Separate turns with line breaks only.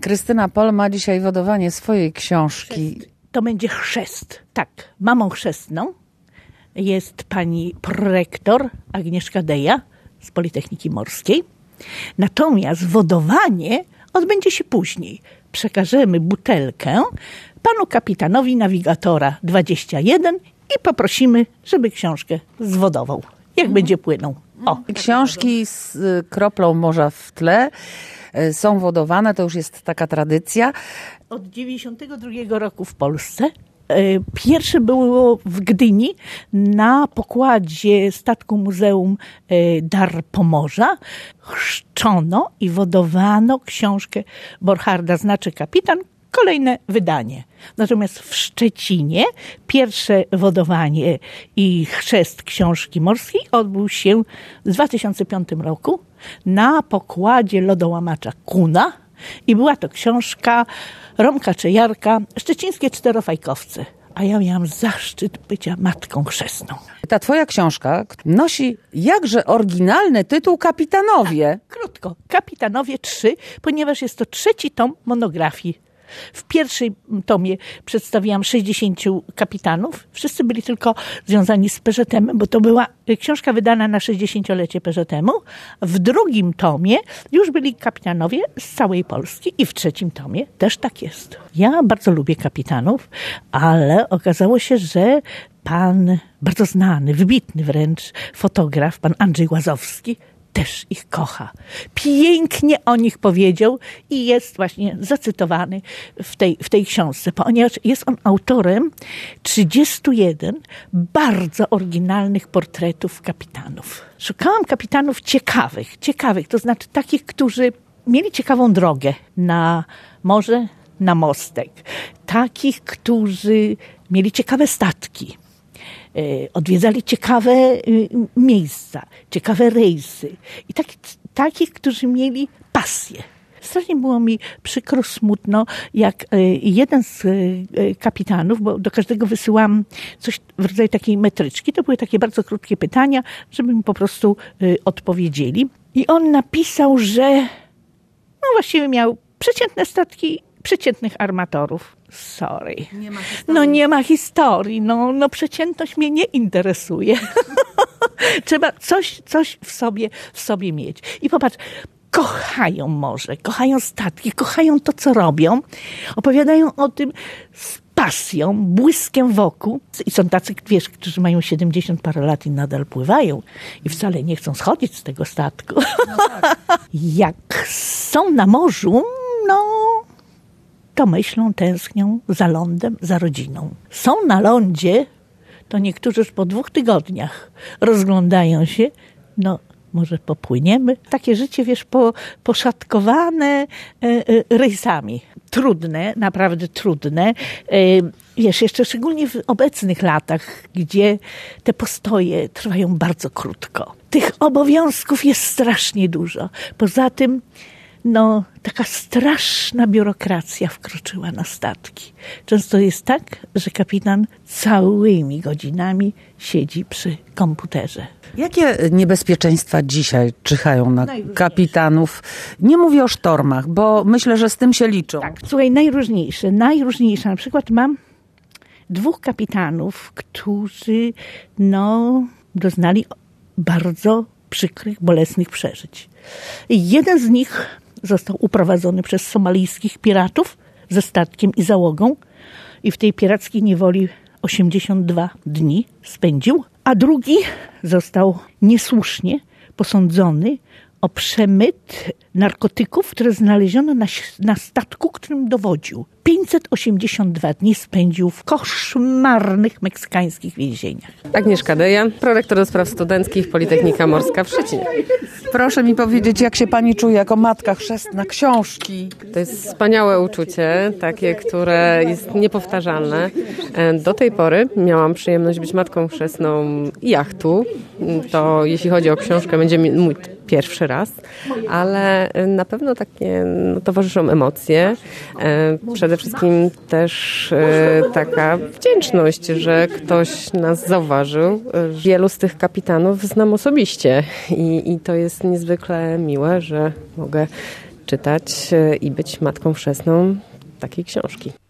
Krystyna Pol ma dzisiaj wodowanie swojej książki.
To będzie chrzest. Tak, mamą chrzestną jest pani prorektor Agnieszka Deja z Politechniki Morskiej. Natomiast wodowanie odbędzie się później. Przekażemy butelkę panu kapitanowi nawigatora 21 i poprosimy, żeby książkę zwodował, jak będzie płynął. O.
Książki z kroplą morza w tle są wodowane, to już jest taka tradycja.
Od 92 roku w Polsce. Pierwsze było w Gdyni na pokładzie statku Muzeum Dar Pomorza. Chrzczono i wodowano książkę Borcharda Znaczy Kapitan, kolejne wydanie. Natomiast w Szczecinie pierwsze wodowanie i chrzest książki morskiej odbył się w 2005 roku na pokładzie lodołamacza Kuna i była to książka Romka Czejarka, Szczecińskie czterofajkowce. A ja miałam zaszczyt bycia matką chrzestną.
Ta twoja książka nosi jakże oryginalny tytuł Kapitanowie.
Krótko, Kapitanowie 3, ponieważ jest to 3. tom monografii. W pierwszym tomie przedstawiłam 60 kapitanów. Wszyscy byli tylko związani z PŻM, bo to była książka wydana na 60-lecie PŻM-u. W drugim tomie już byli kapitanowie z całej Polski i w 3. tomie też tak jest. Ja bardzo lubię kapitanów, ale okazało się, że pan bardzo znany, wybitny wręcz fotograf, pan Andrzej Łazowski, też ich kocha. Pięknie o nich powiedział i jest właśnie zacytowany w tej książce, ponieważ jest on autorem 31 bardzo oryginalnych portretów kapitanów. Szukałam kapitanów ciekawych, to znaczy takich, którzy mieli ciekawą drogę na morze, na mostek. Takich, którzy mieli ciekawe statki. Odwiedzali ciekawe miejsca, ciekawe rejsy i takich, którzy mieli pasję. Strasznie było mi przykro, smutno, jak jeden z kapitanów, bo do każdego wysyłam coś w rodzaju takiej metryczki, to były takie bardzo krótkie pytania, żeby mi po prostu odpowiedzieli. I on napisał, że właściwie miał przeciętne statki, przeciętnych armatorów. Sorry. Nie ma historii. No przeciętność mnie nie interesuje. Trzeba coś w sobie mieć. I popatrz, kochają morze, kochają statki, kochają to, co robią. Opowiadają o tym z pasją, błyskiem wokół. I są tacy, wiesz, którzy mają 70 parę lat i nadal pływają i wcale nie chcą schodzić z tego statku. No tak. Jak są na morzu, to myślą, tęsknią za lądem, za rodziną. Są na lądzie, to niektórzy już po 2 tygodniach rozglądają się, może popłyniemy. Takie życie, wiesz, poszatkowane rejsami. Trudne, naprawdę trudne. Wiesz, jeszcze szczególnie w obecnych latach, gdzie te postoje trwają bardzo krótko. Tych obowiązków jest strasznie dużo. Poza tym taka straszna biurokracja wkroczyła na statki. Często jest tak, że kapitan całymi godzinami siedzi przy komputerze.
Jakie niebezpieczeństwa dzisiaj czyhają na kapitanów? Nie mówię o sztormach, bo myślę, że z tym się liczą.
Tak, słuchaj, najróżniejsze. Na przykład mam 2 kapitanów, którzy doznali bardzo przykrych, bolesnych przeżyć. Jeden z nich został uprowadzony przez somalijskich piratów ze statkiem i załogą i w tej pirackiej niewoli 82 dni spędził, a drugi został niesłusznie posądzony o przemyt narkotyków, które znaleziono na statku, którym dowodził. 582 dni spędził w koszmarnych meksykańskich więzieniach.
Agnieszka Deja, prorektor do spraw studenckich, Politechnika Morska w Szczecinie.
Proszę mi powiedzieć, jak się pani czuje jako matka chrzestna książki?
To jest wspaniałe uczucie, takie, które jest niepowtarzalne. Do tej pory miałam przyjemność być matką chrzestną jachtu. To jeśli chodzi o książkę, będzie mój pierwszy raz, ale na pewno takie towarzyszą emocje. Przede wszystkim też taka wdzięczność, że ktoś nas zauważył. Wielu z tych kapitanów znam osobiście i to jest niezwykle miłe, że mogę czytać i być matką chrzestną takiej książki.